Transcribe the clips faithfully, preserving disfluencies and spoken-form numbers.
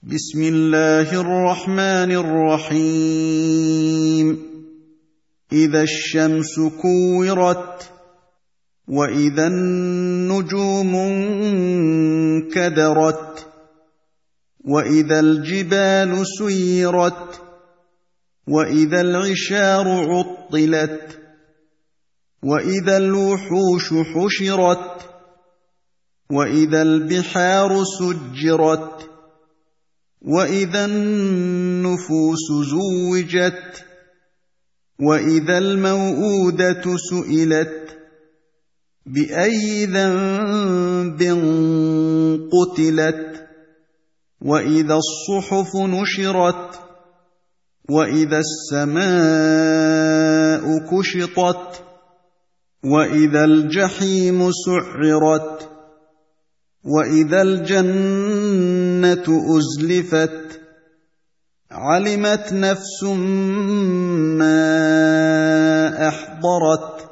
بسم الله الرحمن الرحيم إذا الشمس كورت وإذا النجوم انكدرت وإذا الجبال سيرت وإذا العشار عطلت وإذا الوحوش حشرت وإذا البحار سجرت وإذا النفوس زوجت وإذا الموءودة سئلت بأي ذنب قتلت وإذا الصحف نشرت وإذا السماء كشطت وإذا الجحيم سعرت وإذا الجنة أزلفت علمت نفس ما أحضرت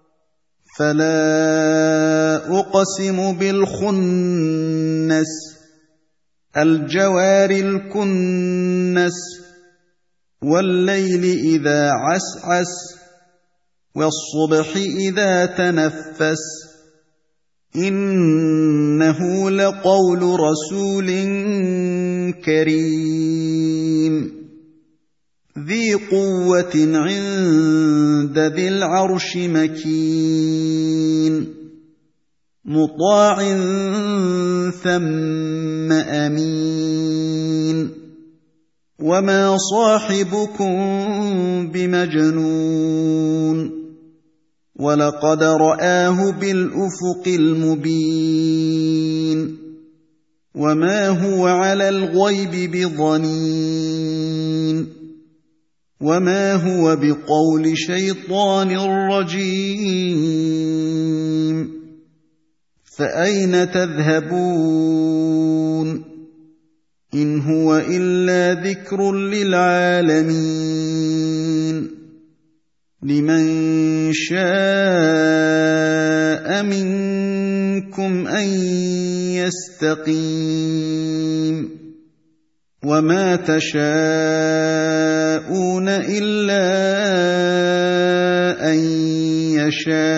فلا أقسم بالخنس الجوار الكنس والليل إذا عسعس والصبح إذا تنفس إنه لقول رسول كريم ذي قوة عند ذي العرش مكين مطاع ثم أمين وما صاحبكم بمجنون ولقد رآه بالأفق المبين وما هو على الغيب بضنين وما هو بقول شيطان رجيم فأين تذهبون إن هو إلا ذكر للعالمين لمن شاء منكم أن يستقيم وما تشاءون إلا أن يشاء